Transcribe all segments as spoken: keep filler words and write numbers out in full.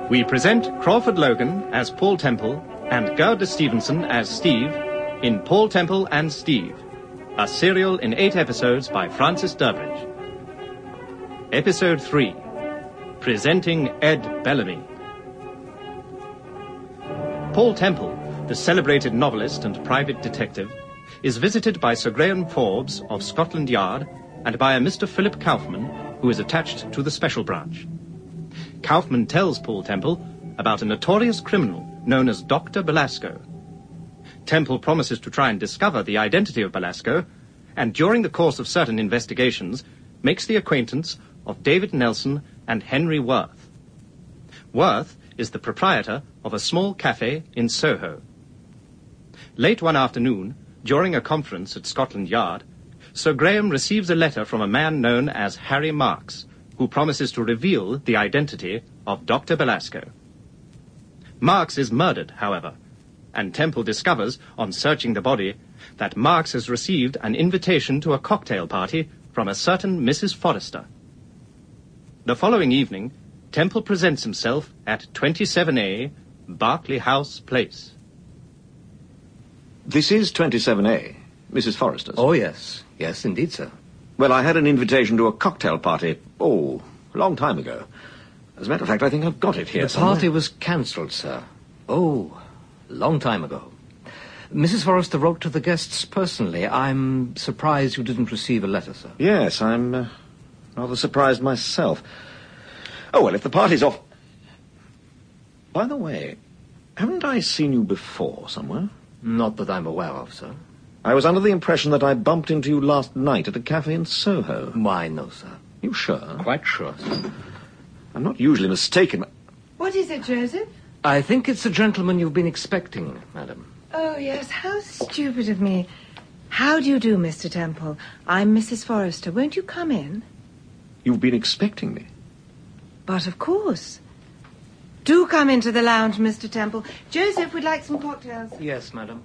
We present Crawford Logan as Paul Temple and Gerda Stevenson as Steve in Paul Temple and Steve, a serial in eight episodes by Francis Durbridge. Episode three, Presenting Ed Bellamy. Paul Temple, the celebrated novelist and private detective, is visited by Sir Graham Forbes of Scotland Yard and by a Mister Philip Kaufman, who is attached to the Special Branch. Kaufman tells Paul Temple about a notorious criminal known as Doctor Belasco. Temple promises to try and discover the identity of Belasco, and during the course of certain investigations, makes the acquaintance of David Nelson and Henry Worth. Worth is the proprietor of a small cafe in Soho. Late one afternoon, during a conference at Scotland Yard, Sir Graham receives a letter from a man known as Harry Marks, who promises to reveal the identity of Doctor Belasco. Marks is murdered, however, and Temple discovers, on searching the body, that Marks has received an invitation to a cocktail party from a certain Missus Forrester. The following evening, Temple presents himself at twenty-seven A, Berkeley House Place. This is twenty-seven A, Missus Forrester's. Oh, yes. Yes, indeed, sir. Well, I had an invitation to a cocktail party, oh, a long time ago. As a matter of fact, I think I've got it here The somewhere. party was cancelled, sir. Oh, a long time ago. Missus Forrester wrote to the guests personally. I'm surprised you didn't receive a letter, sir. Yes, I'm uh, rather surprised myself. Oh, well, if the party's off... By the way, haven't I seen you before somewhere? Not that I'm aware of, sir. I was under the impression that I bumped into you last night at a cafe in Soho. Why, no, sir. You sure? Quite sure, sir. I'm not usually mistaken. What is it, Joseph? I think it's the gentleman you've been expecting, madam. Oh, yes, how stupid of me. How do you do, Mister Temple? I'm Missus Forrester. Won't you come in? You've been expecting me? But of course. Do come into the lounge, Mister Temple. Joseph, we'd like some cocktails. Yes, madam.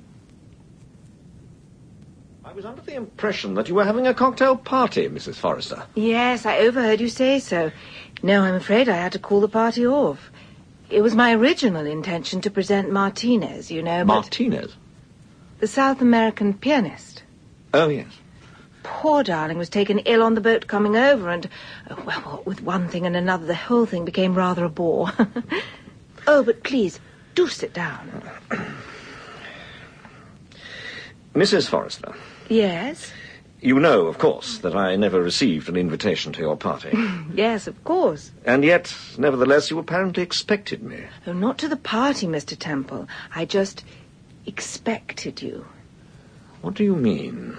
I was under the impression that you were having a cocktail party, Missus Forrester. Yes, I overheard you say so. No, I'm afraid I had to call the party off. It was my original intention to present Martinez, you know, but... Martinez? The South American pianist. Oh, yes. Poor darling was taken ill on the boat coming over, and, oh, well, what with one thing and another, the whole thing became rather a bore. Oh, but please, do sit down. Missus Forrester. Yes? You know, of course, that I never received an invitation to your party. Yes, of course. And yet, nevertheless, you apparently expected me. Oh, not to the party, Mister Temple. I just expected you. What do you mean?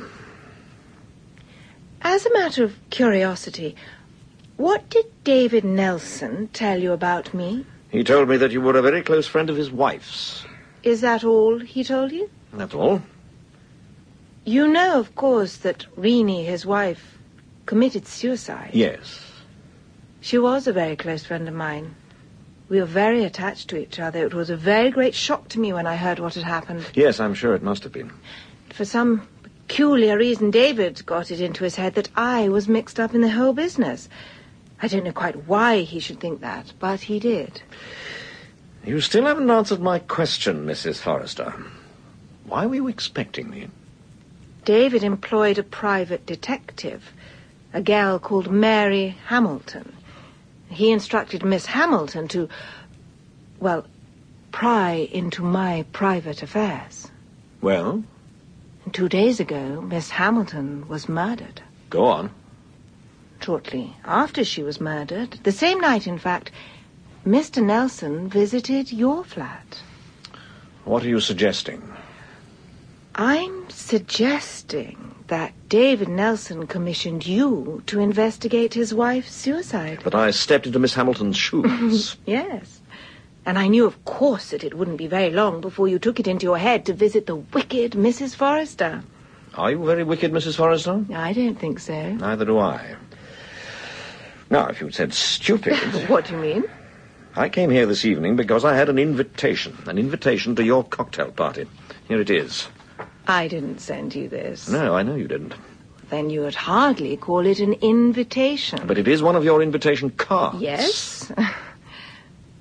As a matter of curiosity, what did David Nelson tell you about me? He told me that you were a very close friend of his wife's. Is that all he told you? That's all. You know, of course, that Renee, his wife, committed suicide. Yes. She was a very close friend of mine. We were very attached to each other. It was a very great shock to me when I heard what had happened. Yes, I'm sure it must have been. For some peculiar reason, David got it into his head that I was mixed up in the whole business. I don't know quite why he should think that, but he did. You still haven't answered my question, Missus Forrester. Why were you expecting me? David employed a private detective, a gal called Mary Hamilton. He instructed Miss Hamilton to, well, pry into my private affairs. Well? And two days ago, Miss Hamilton was murdered. Go on. Shortly after she was murdered, the same night, in fact, Mister Nelson visited your flat. What are you suggesting? I'm suggesting that David Nelson commissioned you to investigate his wife's suicide. That I stepped into Miss Hamilton's shoes. Yes. And I knew, of course, that it wouldn't be very long before you took it into your head to visit the wicked Missus Forrester. Are you very wicked, Missus Forrester? I don't think so. Neither do I. Now, if you'd said stupid... What do you mean? I came here this evening because I had an invitation. An invitation to your cocktail party. Here it is. I didn't send you this. No, I know you didn't. Then you would hardly call it an invitation. But it is one of your invitation cards. Yes.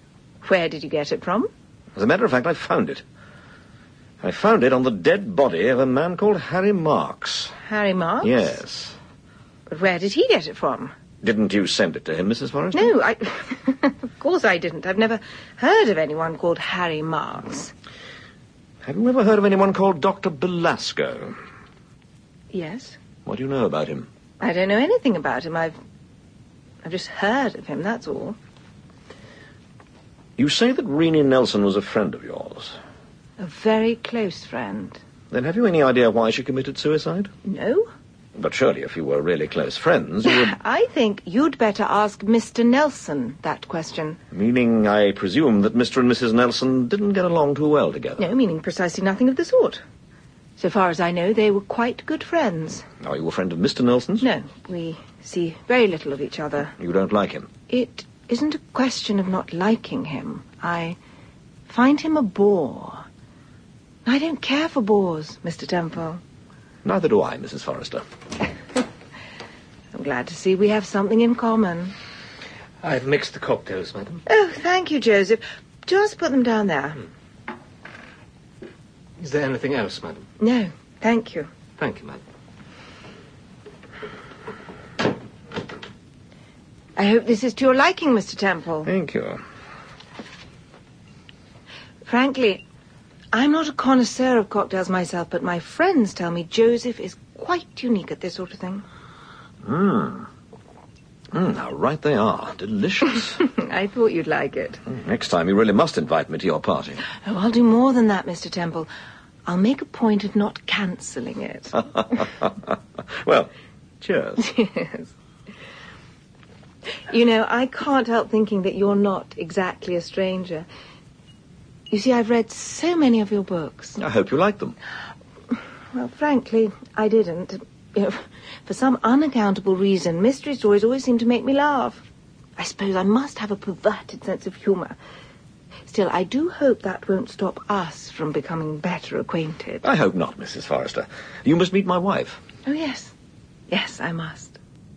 Where did you get it from? As a matter of fact, I found it. I found it on the dead body of a man called Harry Marks. Harry Marks? Yes. But where did he get it from? Didn't you send it to him, Missus Forrester? No, I... Of course I didn't. I've never heard of anyone called Harry Marks. Have you ever heard of anyone called Doctor Belasco? Yes. What do you know about him? I don't know anything about him. I've... I've just heard of him, that's all. You say that Renée Nelson was a friend of yours. A very close friend. Then have you any idea why she committed suicide? No. But surely if you were really close friends, you would... I think you'd better ask Mister Nelson that question. Meaning, I presume, that Mister and Missus Nelson didn't get along too well together. No, meaning precisely nothing of the sort. So far as I know, they were quite good friends. Are you a friend of Mister Nelson's? No, we see very little of each other. You don't like him? It isn't a question of not liking him. I find him a bore. I don't care for bores, Mister Temple. Neither do I, Missus Forrester. I'm glad to see we have something in common. I've mixed the cocktails, madam. Oh, thank you, Joseph. Just put them down there. Hmm. Is there anything else, madam? No, thank you. Thank you, madam. I hope this is to your liking, Mister Temple. Thank you. Frankly, I'm not a connoisseur of cocktails myself, but my friends tell me Joseph is quite unique at this sort of thing. Mmm. Mm, how right they are. Delicious. I thought you'd like it. Next time you really must invite me to your party. Oh, I'll do more than that, Mister Temple. I'll make a point of not cancelling it. Well, cheers. Yes. You know, I can't help thinking that you're not exactly a stranger. You see, I've read so many of your books. I hope you like them. Well, frankly, I didn't. You know, for some unaccountable reason, mystery stories always seem to make me laugh. I suppose I must have a perverted sense of humour. Still, I do hope that won't stop us from becoming better acquainted. I hope not, Missus Forrester. You must meet my wife. Oh, yes. Yes, I must.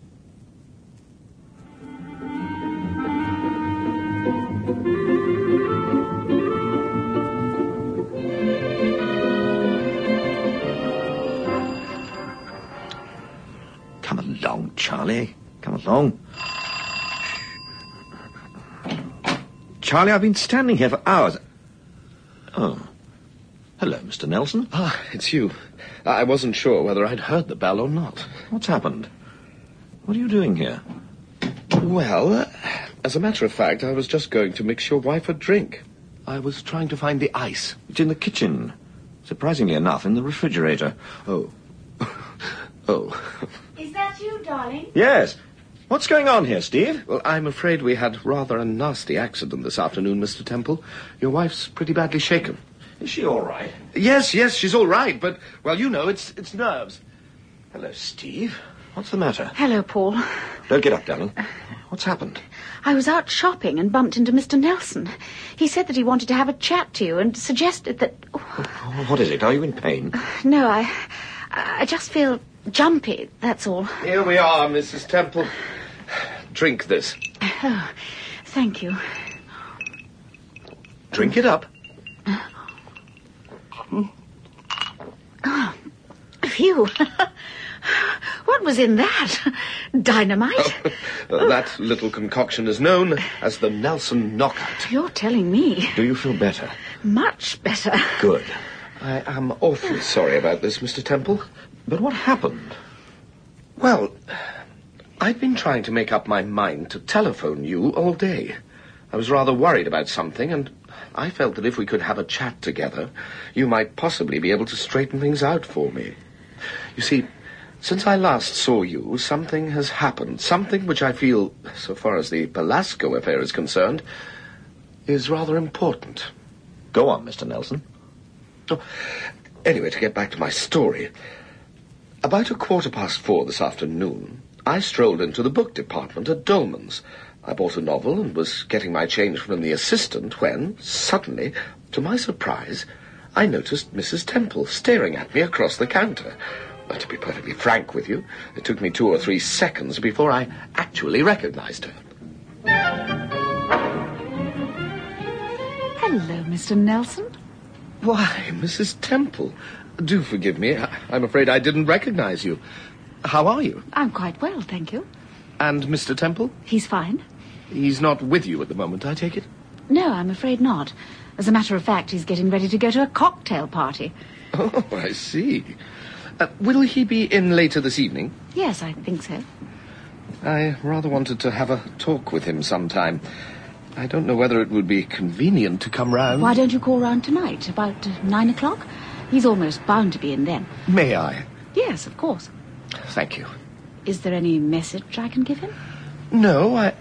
Come along, Charlie. Come along. Charlie, I've been standing here for hours. Oh. Hello, Mister Nelson. Ah, it's you. I wasn't sure whether I'd heard the bell or not. What's happened? What are you doing here? Well, uh, as a matter of fact, I was just going to mix your wife a drink. I was trying to find the ice. It's in the kitchen. Surprisingly enough, in the refrigerator. Oh. Oh. Is that you, darling? Yes. What's going on here, Steve? Well, I'm afraid we had rather a nasty accident this afternoon, Mister Temple. Your wife's pretty badly shaken. Is she all right? Yes, yes, she's all right, but, well, you know, it's it's nerves. Hello, Steve. What's the matter? Hello, Paul. Don't get up, darling. What's happened? I was out shopping and bumped into Mister Nelson. He said that he wanted to have a chat to you and suggested that... Oh, what is it? Are you in pain? No, I... I just feel jumpy, that's all. Here we are, Missus Temple. Drink this. Oh, thank you. Drink it up. Oh, phew. What was in that? Dynamite? Oh, that little concoction is known as the Nelson Knockout. You're telling me. Do you feel better? Much better. Good. I am awfully sorry about this, Mister Temple. But what happened? Well, I've been trying to make up my mind to telephone you all day. I was rather worried about something, and I felt that if we could have a chat together, you might possibly be able to straighten things out for me. You see, since I last saw you, something has happened, something which I feel, so far as the Belasco affair is concerned, is rather important. Go on, Mister Nelson. Oh, anyway, to get back to my story. About a quarter past four this afternoon, I strolled into the book department at Dolman's. I bought a novel and was getting my change from the assistant when, suddenly, to my surprise, I noticed Missus Temple staring at me across the counter. But to be perfectly frank with you, it took me two or three seconds before I actually recognized her. Hello, Mister Nelson. Why, Missus Temple. Do forgive me. I- I'm afraid I didn't recognize you. How are you? I'm quite well, thank you. And Mister Temple? He's fine. He's not with you at the moment, I take it? No, I'm afraid not. As a matter of fact, he's getting ready to go to a cocktail party. Oh, I see. Uh, will he be in later this evening? Yes, I think so. I rather wanted to have a talk with him sometime. I don't know whether it would be convenient to come round. Why don't you call round tonight, about uh, nine o'clock? He's almost bound to be in then. May I? Yes, of course. Thank you. Is there any message I can give him? No, I...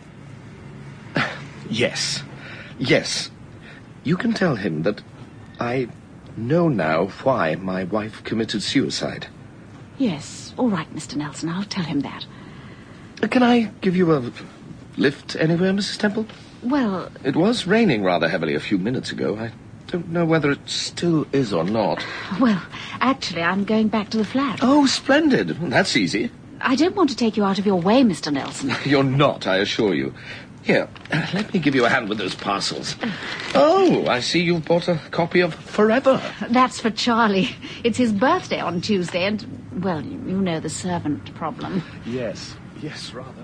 Yes. Yes. You can tell him that I know now why my wife committed suicide. Yes, all right, Mister Nelson, I'll tell him that. Uh, Can I give you a lift anywhere, Missus Temple? Well, It was raining rather heavily a few minutes ago. I don't know whether it still is or not. well, actually, I'm going back to the flat. Oh, splendid. That's easy. I don't want to take you out of your way, Mister Nelson. You're not, I assure you. Here, uh, let me give you a hand with those parcels. Oh, I see you've bought a copy of Forever. That's for Charlie. It's his birthday on Tuesday, and, well, you you know the servant problem. Yes, yes, rather.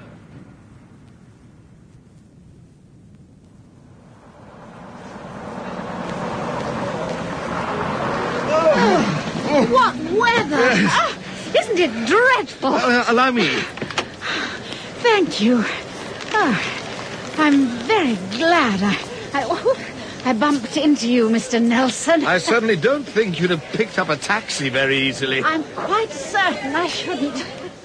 What weather! Ah, isn't it dreadful? Uh, allow me. Thank you. Oh, I'm very glad I, I, I bumped into you, Mister Nelson. I certainly don't think you'd have picked up a taxi very easily. I'm quite certain I shouldn't.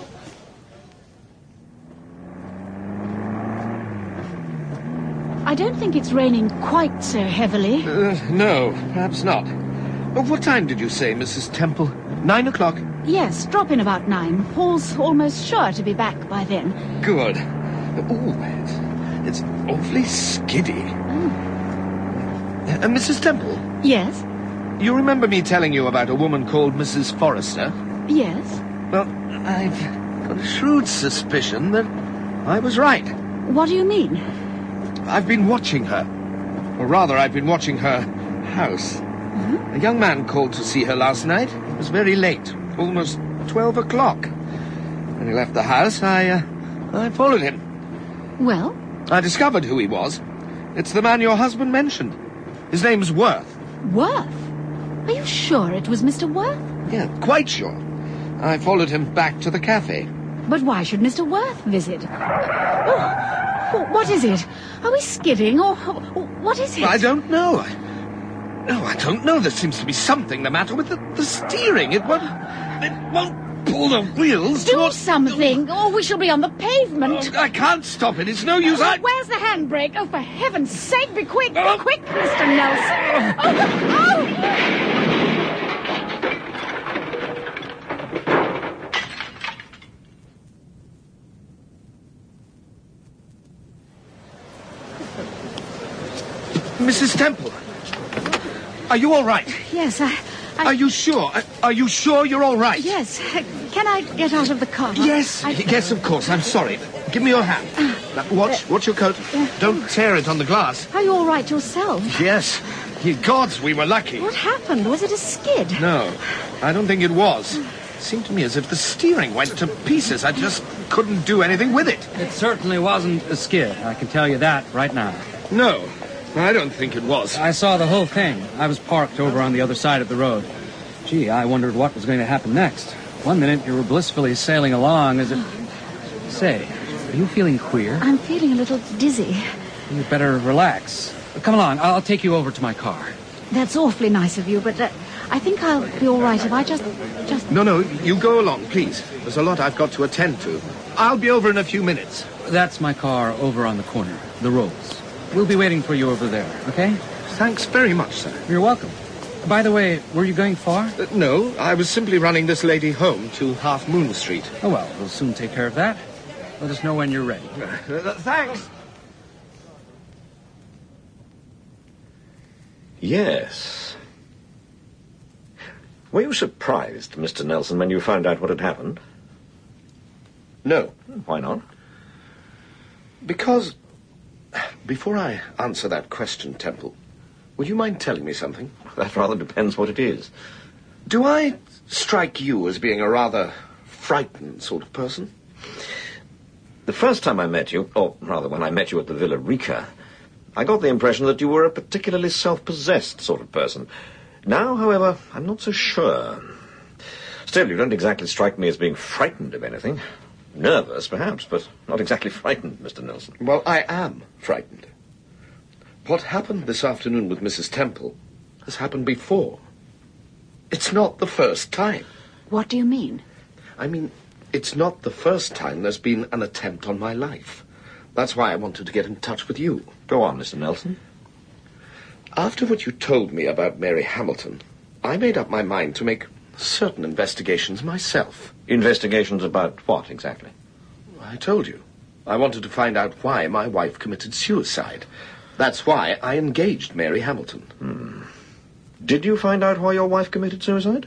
I don't think it's raining quite so heavily. Uh, no, perhaps not. Uh, What time did you say, Missus Temple? Nine o'clock? Yes, drop in about nine. Paul's almost sure to be back by then. Good. Ooh, it's, it's awfully skiddy. Uh, Missus Temple, Yes? you remember me telling you about a woman called Missus Forrester? Yes? Well, I've got a shrewd suspicion that I was right. What do you mean? I've been watching her. Or rather, I've been watching her house. A young man called to see her last night. It was very late, almost twelve o'clock. When he left the house, I, uh, I followed him. Well? I discovered who he was. It's the man your husband mentioned. His name's Worth. Worth? Are you sure it was Mister Worth? Yeah, quite sure. I followed him back to the cafe. But why should Mister Worth visit? Oh, what is it? Are we skidding, or or what is it? I don't know. I, no, I don't know. There seems to be something the matter with the, the steering. It won't... It won't pull the wheels Do towards... something, or we shall be on the pavement. Oh, I can't stop it. It's no use. I... Where's the handbrake? Oh, for heaven's sake, be quick, be Oh. quick, Mister Nelson. Oh, oh! Missus Temple, are you all right? Yes, I... I Are you sure? Are- Are you sure you're all right? Yes. Uh, Can I get out of the car? Yes, I... yes, of course. I'm sorry. Give me your hand. Now, watch, watch your coat. Don't tear it on the glass. Are you all right yourself? Yes. Ye gods, we were lucky. What happened? Was it a skid? No, I don't think it was. It seemed to me as if the steering went to pieces. I just couldn't do anything with it. It certainly wasn't a skid. I can tell you that right now. No, I don't think it was. I saw the whole thing. I was parked over on the other side of the road. Gee, I wondered what was going to happen next. One minute you were blissfully sailing along as if... Say, are you feeling queer? I'm feeling a little dizzy. You better relax. Come along, I'll take you over to my car. That's awfully nice of you, but uh, I think I'll be all right if I just... just... No, no, you go along, please. There's a lot I've got to attend to. I'll be over in a few minutes. That's my car over on the corner, the Rolls. We'll be waiting for you over there, okay? Thanks very much, sir. You're welcome. By the way, were you going far? Uh, no, I was simply running this lady home to Half Moon Street. Oh, well, we'll soon take care of that. Let us know when you're ready. Uh, thanks. Yes. Were you surprised, Mister Nelson, when you found out what had happened? No, Why not? because... Before I answer that question, Temple, would you mind telling me something? That rather depends what it is. Do I strike you as being a rather frightened sort of person? The first time I met you, or rather when I met you at the Villa Rica, I got the impression that you were a particularly self-possessed sort of person. Now, however, I'm not so sure. Still, you don't exactly strike me as being frightened of anything. Nervous, perhaps, but not exactly frightened, Mister Nelson. Well, I am frightened. What happened this afternoon with Missus Temple has happened before. It's not the first time. What do you mean? I mean, it's not the first time there's been an attempt on my life. That's why I wanted to get in touch with you. Go on, Mister Nelson. After what you told me about Mary Hamilton, I made up my mind to make certain investigations myself. Investigations about what, exactly? I told you. I wanted to find out why my wife committed suicide. That's why I engaged Mary Hamilton. Hmm. Did you find out why your wife committed suicide?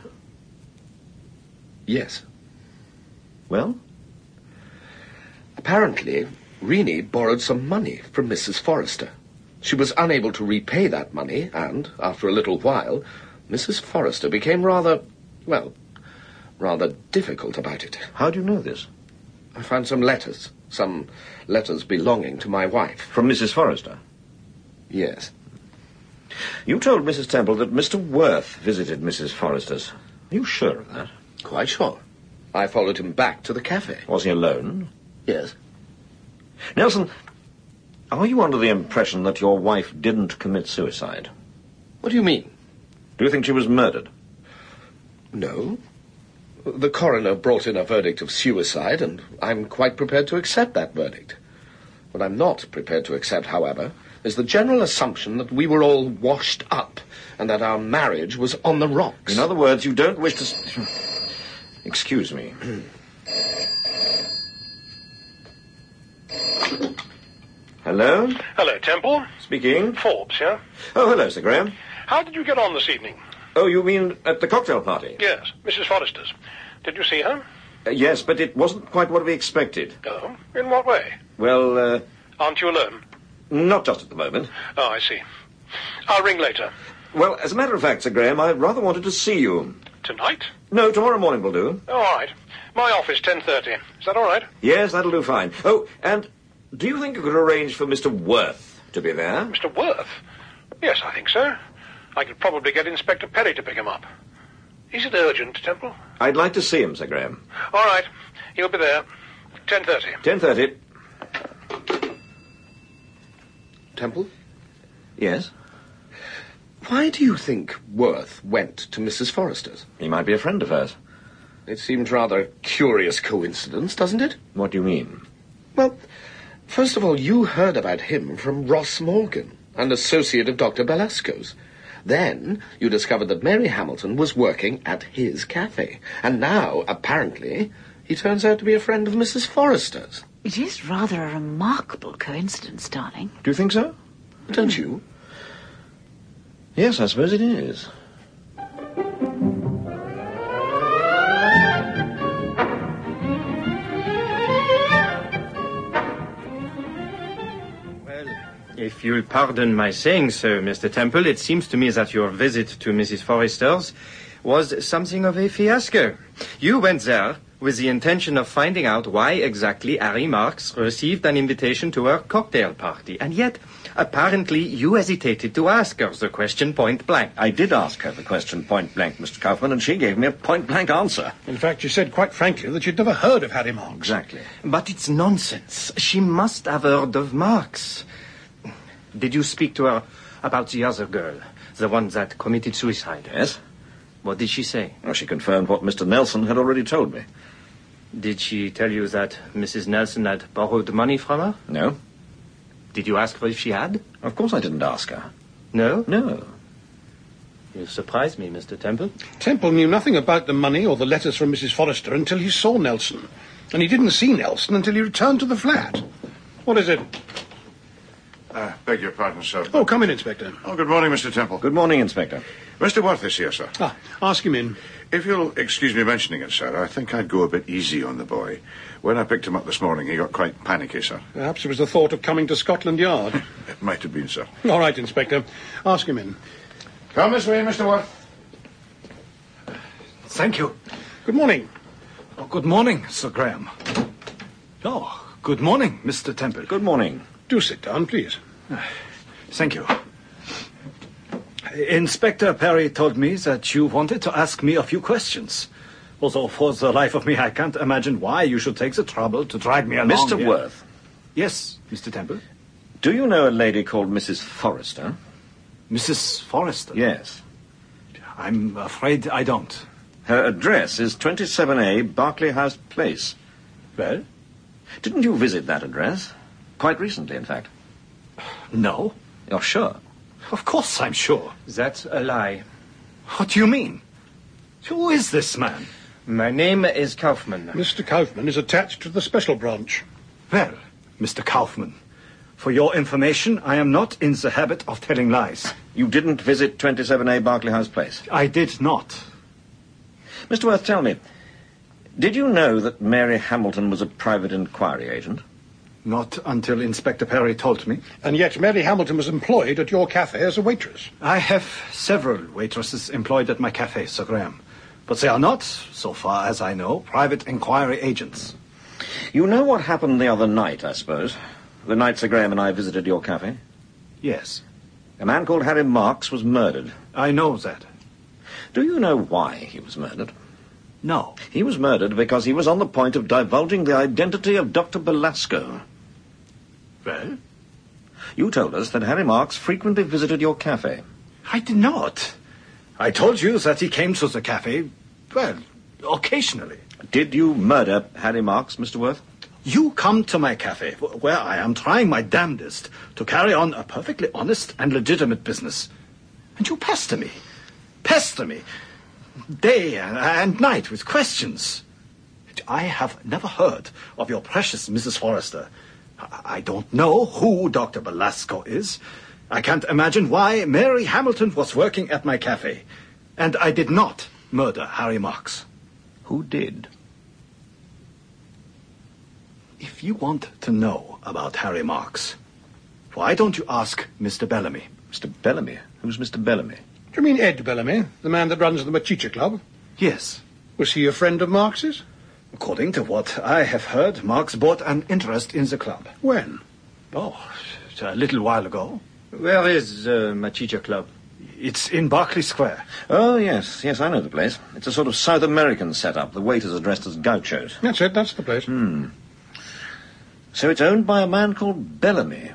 Yes. Well? Apparently, Rennie borrowed some money from Missus Forrester. She was unable to repay that money, and, after a little while, Missus Forrester became rather, well, rather difficult about it. How do you know this? I found some letters, some letters belonging to my wife. From Missus Forrester? Yes. You told Missus Temple that Mister Worth visited Missus Forrester's. Are you sure of that? Quite sure. I followed him back to the cafe. Was he alone? Yes. Nelson, are you under the impression that your wife didn't commit suicide? What do you mean? Do you think she was murdered? No. The coroner brought in a verdict of suicide, and I'm quite prepared to accept that verdict. What I'm not prepared to accept, however, is the general assumption that we were all washed up and that our marriage was on the rocks. In other words, you don't wish to... Excuse me. Hello? Hello, Temple. Speaking. Forbes here. Oh, hello, Sir Graham. How did you get on this evening? Oh, you mean at the cocktail party? Yes, Missus Forrester's. Did you see her? Uh, yes, but it wasn't quite what we expected. Oh, in what way? Well, uh... Aren't you alone? Not just at the moment. Oh, I see. I'll ring later. Well, as a matter of fact, Sir Graham, I rather wanted to see you. Tonight? No, tomorrow morning will do. Oh, all right. My office, ten thirty. Is that all right? Yes, that'll do fine. Oh, and do you think you could arrange for Mister Worth to be there? Mister Worth? Yes, I think so. I could probably get Inspector Perry to pick him up. Is it urgent, Temple? I'd like to see him, Sir Graham. All right. He'll be there. ten thirty. ten thirty. Temple? Yes? Why do you think Worth went to Missus Forrester's? He might be a friend of hers. It seems rather a curious coincidence, doesn't it? What do you mean? Well, first of all, you heard about him from Ross Morgan, an associate of Doctor Belasco's. Then you discovered that Mary Hamilton was working at his cafe. And now, apparently, he turns out to be a friend of Missus Forrester's. It is rather a remarkable coincidence, darling. Do you think so? Don't you? Yes, I suppose it is. If you'll pardon my saying so, Mister Temple, it seems to me that your visit to Missus Forrester's was something of a fiasco. You went there with the intention of finding out why exactly Harry Marks received an invitation to her cocktail party, and yet, apparently, you hesitated to ask her the question point blank. I did ask her the question point blank, Mister Kaufman, and she gave me a point blank answer. In fact, she said quite frankly that she'd never heard of Harry Marks. Exactly. But it's nonsense. She must have heard of Marks. Did you speak to her about the other girl, the one that committed suicide? Yes. What did she say? Well, she confirmed what Mister Nelson had already told me. Did she tell you that Missus Nelson had borrowed money from her? No. Did you ask her if she had? Of course I didn't ask her. No? No. You surprised me, Mister Temple. Temple knew nothing about the money or the letters from Missus Forrester until he saw Nelson. And he didn't see Nelson until he returned to the flat. What is it? Uh, beg your pardon, sir. Oh, come in, Inspector. Oh, good morning, Mister Temple. Good morning, Inspector. Mister Worth is here, sir. Ah, ask him in. If you'll excuse me mentioning it, sir, I think I'd go a bit easy on the boy. When I picked him up this morning, he got quite panicky, sir. Perhaps it was the thought of coming to Scotland Yard. It might have been, sir. All right, Inspector. Ask him in. Come this way, Mister Worth. Thank you. Good morning. Oh, good morning, Sir Graham. Oh, good morning, Mister Temple. Good morning. Do sit down, please. Thank you. Inspector Perry told me that you wanted to ask me a few questions. Although, for the life of me, I can't imagine why you should take the trouble to drag me along. Mister here. Worth. Yes, Mister Temple. Do you know a lady called Missus Forrester? Missus Forrester? Yes. I'm afraid I don't. Her address is twenty-seven A Berkeley House Place. Well? Didn't you visit that address? Quite recently, in fact. No. You're sure? Of course I'm sure. That's a lie. What do you mean? Who is this man? My name is Kaufman. Mister Kaufman is attached to the special branch. Well, Mister Kaufman, for your information, I am not in the habit of telling lies. You didn't visit twenty-seven A Berkeley House Place? I did not. Mister Worth, tell me, did you know that Mary Hamilton was a private inquiry agent? Not until Inspector Perry told me. And yet Mary Hamilton was employed at your cafe as a waitress. I have several waitresses employed at my cafe, Sir Graham. But they are not, so far as I know, private inquiry agents. You know what happened the other night, I suppose? The night Sir Graham and I visited your cafe? Yes. A man called Harry Marks was murdered. I know that. Do you know why he was murdered? No. He was murdered because he was on the point of divulging the identity of Doctor Belasco. Well? You told us that Harry Marks frequently visited your cafe. I did not. I told you that he came to the cafe, well, occasionally. Did you murder Harry Marks, Mister Worth? You come to my cafe, where I am trying my damnedest to carry on a perfectly honest and legitimate business. And you pester me. Pester me. Day and night with questions. I have never heard of your precious Missus Forrester. I don't know who Doctor Belasco is. I can't imagine why Mary Hamilton was working at my cafe. And I did not murder Harry Marks. Who did? If you want to know about Harry Marks, why don't you ask Mister Bellamy? Mister Bellamy? Who's Mister Bellamy? Do you mean Ed Bellamy, the man that runs the Machicha Club? Yes. Was he a friend of Marx's? According to what I have heard, Marx bought an interest in the club. When? Oh, a little while ago. Where is the uh, Machicha Club? It's in Berkeley Square. Oh, yes. Yes, I know the place. It's a sort of South American setup. The waiters are dressed as gauchos. That's it. That's the place. Hmm. So it's owned by a man called Bellamy.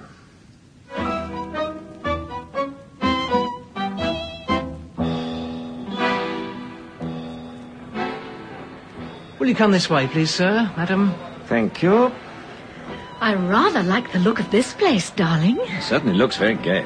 Will you come this way, please, sir, madam? Thank you. I rather like the look of this place, darling. It certainly looks very gay.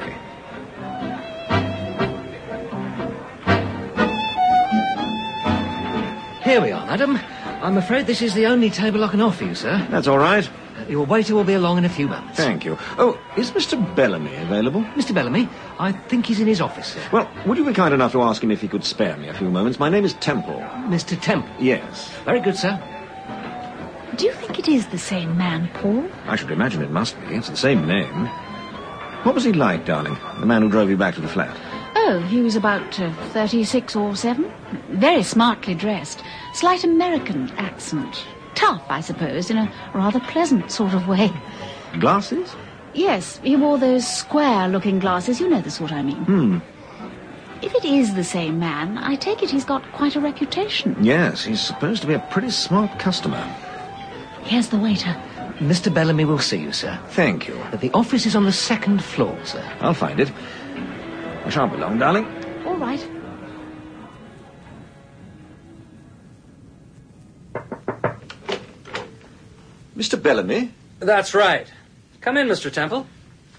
Here we are, madam. I'm afraid this is the only table I can offer you, sir. That's all right. Your waiter will be along in a few moments. Thank you. Oh, is Mister Bellamy available? Mister Bellamy? I think he's in his office, sir. Well, would you be kind enough to ask him if he could spare me a few moments? My name is Temple. Mister Temple? Yes. Very good, sir. Do you think it is the same man, Paul? I should imagine it must be. It's the same name. What was he like, darling? The man who drove you back to the flat? Oh, he was about uh, thirty-six or seven. Very smartly dressed. Slight American accent. Tough, I suppose, in a rather pleasant sort of way. Glasses? Yes, he wore those square-looking glasses. You know the sort I mean. Hmm. If it is the same man, I take it he's got quite a reputation. Yes, he's supposed to be a pretty smart customer. Here's the waiter. Mister Bellamy will see you, sir. Thank you. The office is on the second floor, sir. I'll find it. I shan't be long, darling. All right. Mister Bellamy? That's right. Come in, Mister Temple.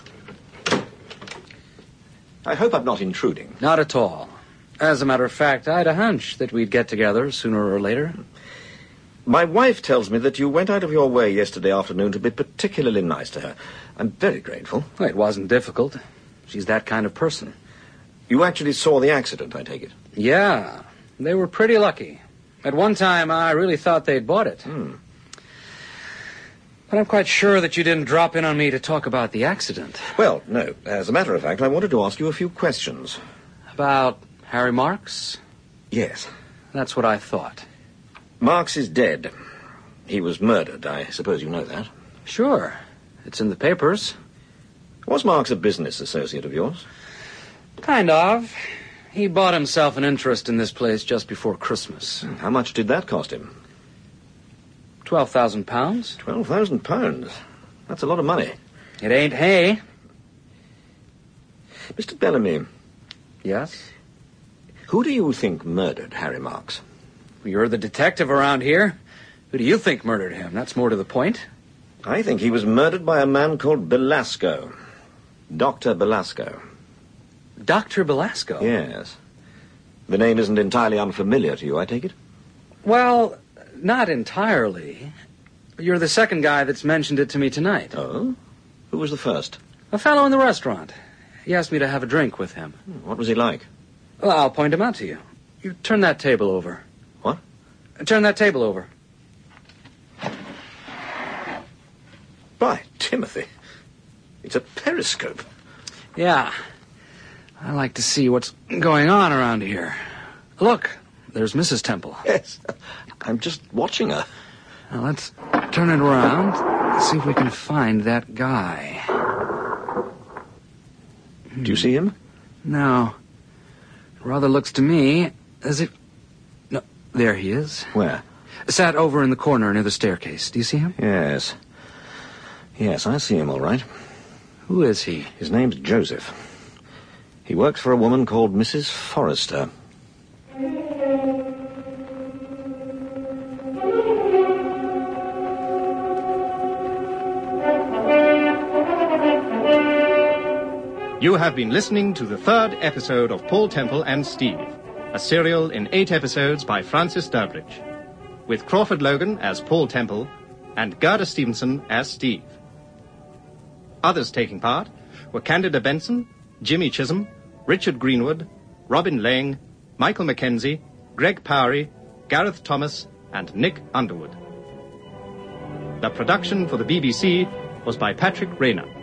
I hope I'm not intruding. Not at all. As a matter of fact, I had a hunch that we'd get together sooner or later. My wife tells me that you went out of your way yesterday afternoon to be particularly nice to her. I'm very grateful. Well, it wasn't difficult. She's that kind of person. You actually saw the accident, I take it? Yeah, they were pretty lucky. At one time, I really thought they'd bought it. Hmm. But I'm quite sure that you didn't drop in on me to talk about the accident. Well, no. As a matter of fact, I wanted to ask you a few questions. About Harry Marks? Yes. That's what I thought. Marks is dead. He was murdered. I suppose you know that. Sure. It's in the papers. Was Marks a business associate of yours? Kind of. He bought himself an interest in this place just before Christmas. How much did that cost him? Twelve thousand pounds. Twelve thousand pounds? That's a lot of money. It ain't hay. Mister Bellamy. Yes? Who do you think murdered Harry Marks? You're the detective around here. Who do you think murdered him? That's more to the point. I think he was murdered by a man called Belasco. Doctor Belasco. Doctor Belasco? Yes. The name isn't entirely unfamiliar to you, I take it? Well, not entirely. You're the second guy that's mentioned it to me tonight. Oh? Who was the first? A fellow in the restaurant. He asked me to have a drink with him. What was he like? Well, I'll point him out to you. You turn that table over. What? Turn that table over. By Timothy. It's a periscope. Yeah. I like to see what's going on around here. Look, there's Missus Temple. Yes. I'm just watching her. Now, let's turn it around and see if we can find that guy. Do you see him? No. It rather looks to me as if... No, there he is. Where? Sat over in the corner near the staircase. Do you see him? Yes. Yes, I see him all right. Who is he? His name's Joseph. He works for a woman called Missus Forrester. You have been listening to the third episode of Paul Temple and Steve, a serial in eight episodes by Francis Durbridge, with Crawford Logan as Paul Temple and Gerda Stevenson as Steve. Others taking part were Candida Benson, Jimmy Chisholm, Richard Greenwood, Robin Lang, Michael Mackenzie, Greg Powery, Gareth Thomas, and Nick Underwood. The production for the B B C was by Patrick Rayner.